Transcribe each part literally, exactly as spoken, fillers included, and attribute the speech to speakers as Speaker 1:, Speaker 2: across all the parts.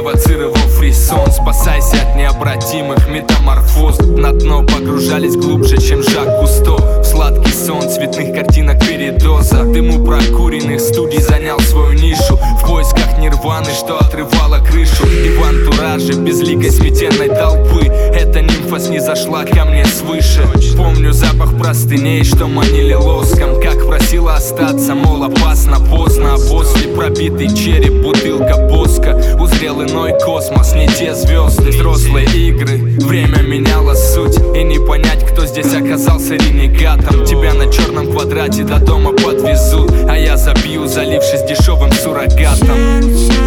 Speaker 1: спровоцировал фрисон. Спасайся от необратимых метаморфоз. На дно погружались глубже, чем Жак Кусто. В сладкий сон цветных картинок передоза. Дыму прокуренных студий занял свою нишу. В поисках нирваны, что отрывала крышу. И в антураже безликой сметенной толпы эта нимфа снизошла ко мне свыше. Помню запах простыней, что манили лоском. Как просила остаться, мол, опасно, поздно. А после пробитый череп, бутылка боска. Узрел иной космос, не те звезды. Взрослые игры, время меняло суть. И не понять, кто здесь оказался ренегатом. Тебя на черном квадрате до дома подвезут, а я забью, залившись дешевым суррогатом.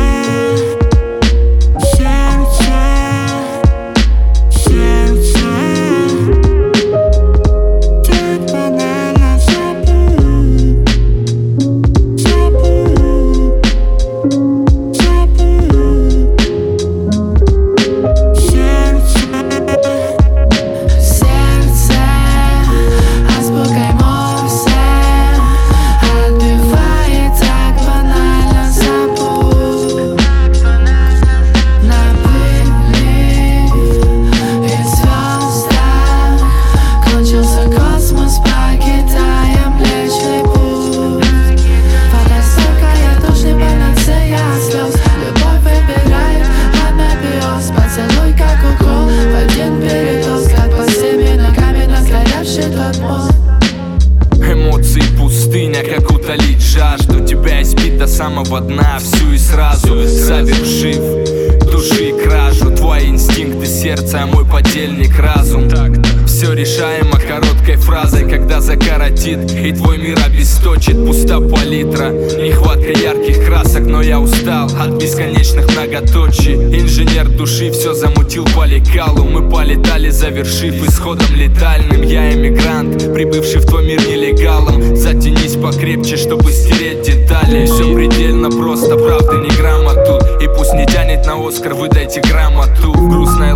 Speaker 1: Эмоции пустыня, как утолить жажду. Тебя испить до самого дна, всю и сразу, совершив души и кражу. Твои инстинкты сердца, а мой подельник разум. Все решаемо короткой фразой, когда закоротит и твой мир обесточит. Пуста палитра, нехватка ярких красок, но я устал от бесконечных многоточий. Инженер души все замутил по лекалу. Мы полетали, завершив исходом летальным. Я эмигрант, прибывший в твой мир нелегалом. Затянись покрепче, чтобы стереть детали. Все предельно просто, правда ни грамма тут. И пусть не тянет на Оскар, выдайте грамоту. Грустная